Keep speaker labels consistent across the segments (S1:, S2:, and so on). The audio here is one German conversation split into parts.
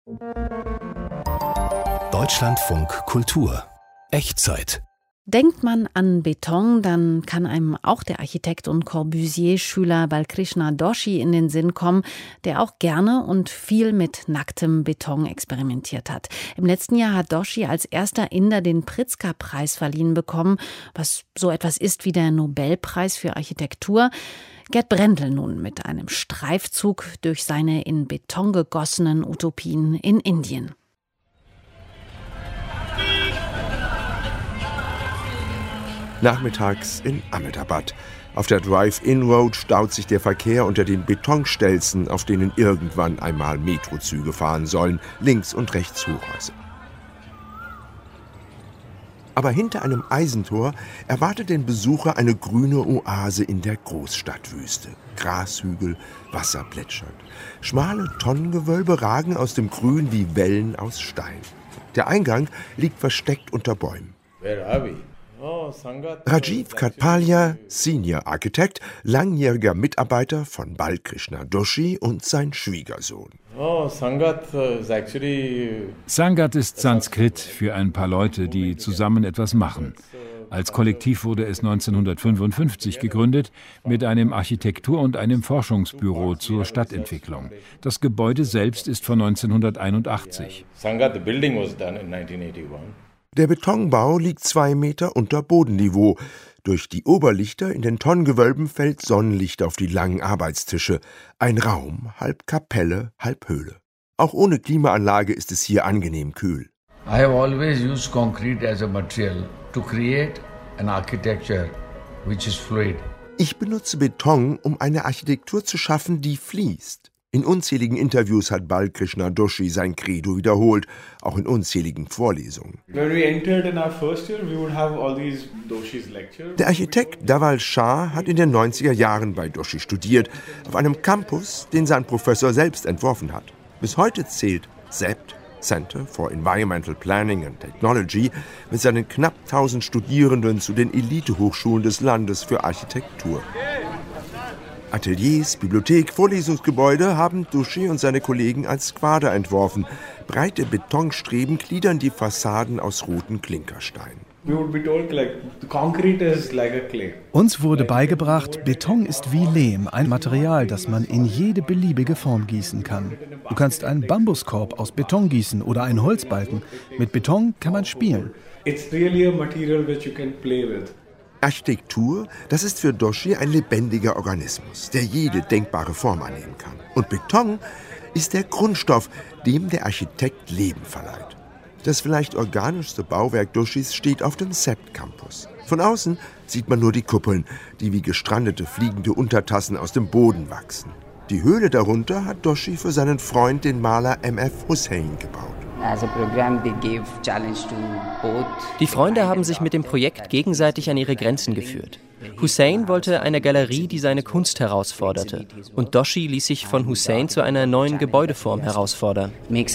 S1: Deutschlandfunk Kultur. Echtzeit.
S2: Denkt man an Beton, dann kann einem auch der Architekt und Corbusier-Schüler Balkrishna Doshi in den Sinn kommen, der auch gerne und viel mit nacktem Beton experimentiert hat. Im letzten Jahr hat Doshi als erster Inder den Pritzker-Preis verliehen bekommen, was so etwas ist wie der Nobelpreis für Architektur. Gerd Brendel nun mit einem Streifzug durch seine in Beton gegossenen Utopien in Indien.
S3: Nachmittags in Ahmedabad. Auf der Drive-In-Road staut sich der Verkehr unter den Betonstelzen, auf denen irgendwann einmal Metrozüge fahren sollen, links und rechts Hochhäuser. Aber hinter einem Eisentor erwartet den Besucher eine grüne Oase in der Großstadtwüste. Grashügel, Wasser plätschert. Schmale Tonnengewölbe ragen aus dem Grün wie Wellen aus Stein. Der Eingang liegt versteckt unter Bäumen.
S4: Where are we?
S3: Rajiv Katpalia, Senior Architect, langjähriger Mitarbeiter von Balkrishna Doshi und sein Schwiegersohn.
S5: Sangat ist Sanskrit für ein paar Leute, die zusammen etwas machen. Als Kollektiv wurde es 1955 gegründet mit einem Architektur- und einem Forschungsbüro zur Stadtentwicklung. Das Gebäude selbst ist von 1981.
S3: Der Betonbau liegt 2 Meter unter Bodenniveau. Durch die Oberlichter in den Tonnengewölben fällt Sonnenlicht auf die langen Arbeitstische. Ein Raum, halb Kapelle, halb Höhle. Auch ohne Klimaanlage ist es hier angenehm kühl.
S6: I have always used concrete as a material to create an architecture which is fluid.
S3: Ich benutze Beton, um eine Architektur zu schaffen, die fließt. In unzähligen Interviews hat Balkrishna Doshi sein Credo wiederholt, auch in unzähligen Vorlesungen. Der Architekt Dhaval Shah hat in den 90er Jahren bei Doshi studiert, auf einem Campus, den sein Professor selbst entworfen hat. Bis heute zählt CEPT, Center for Environmental Planning and Technology, mit seinen knapp 1000 Studierenden zu den Elitehochschulen des Landes für Architektur. Ateliers, Bibliothek, Vorlesungsgebäude haben Doshi und seine Kollegen als Quader entworfen. Breite Betonstreben gliedern die Fassaden aus roten Klinkersteinen.
S7: Uns wurde beigebracht, Beton ist wie Lehm, ein Material, das man in jede beliebige Form gießen kann. Du kannst einen Bambuskorb aus Beton gießen oder einen Holzbalken. Mit Beton kann man spielen.
S3: Architektur, das ist für Doshi ein lebendiger Organismus, der jede denkbare Form annehmen kann. Und Beton ist der Grundstoff, dem der Architekt Leben verleiht. Das vielleicht organischste Bauwerk Doshis steht auf dem CEPT-Campus. Von außen sieht man nur die Kuppeln, die wie gestrandete fliegende Untertassen aus dem Boden wachsen. Die Höhle darunter hat Doshi für seinen Freund, den Maler M.F. Hussain, gebaut.
S8: Die Freunde haben sich mit dem Projekt gegenseitig an ihre Grenzen geführt. Hussain wollte eine Galerie, die seine Kunst herausforderte. Und Doshi ließ sich von Hussain zu einer neuen Gebäudeform herausfordern.
S3: Die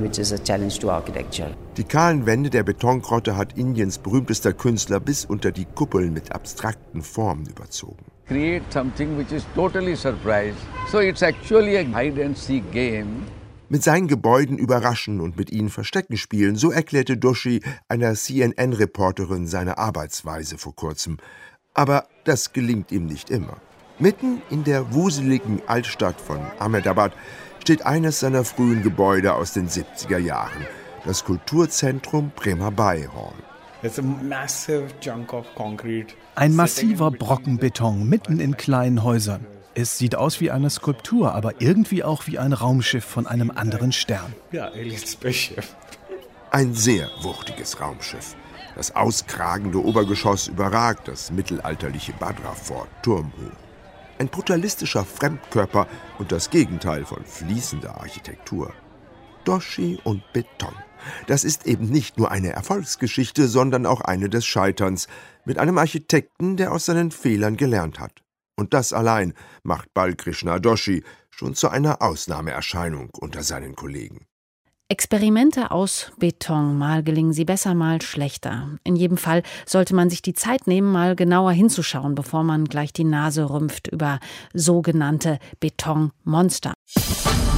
S3: kahlen Wände der Betongrotte hat Indiens berühmtester Künstler bis unter die Kuppeln mit abstrakten Formen überzogen.
S6: Create something which is totally surprise. So it's actually a hide and seek game.
S3: Mit seinen Gebäuden überraschen und mit ihnen Verstecken spielen, so erklärte Doshi einer CNN-Reporterin seine Arbeitsweise vor kurzem. Aber das gelingt ihm nicht immer. Mitten in der wuseligen Altstadt von Ahmedabad steht eines seiner frühen Gebäude aus den 70er Jahren, das Kulturzentrum Premabai Hall.
S7: Ein massiver Brocken Beton mitten in kleinen Häusern. Es sieht aus wie eine Skulptur, aber irgendwie auch wie ein Raumschiff von einem anderen Stern.
S3: Ein sehr wuchtiges Raumschiff. Das auskragende Obergeschoss überragt das mittelalterliche Badra-Fort turmhoch. Ein brutalistischer Fremdkörper und das Gegenteil von fließender Architektur. Doshi und Beton. Das ist eben nicht nur eine Erfolgsgeschichte, sondern auch eine des Scheiterns mit einem Architekten, der aus seinen Fehlern gelernt hat. Und das allein macht Balkrishna Doshi schon zu einer Ausnahmeerscheinung unter seinen Kollegen.
S2: Experimente aus Beton, mal gelingen sie besser, mal schlechter. In jedem Fall sollte man sich die Zeit nehmen, mal genauer hinzuschauen, bevor man gleich die Nase rümpft über sogenannte Betonmonster.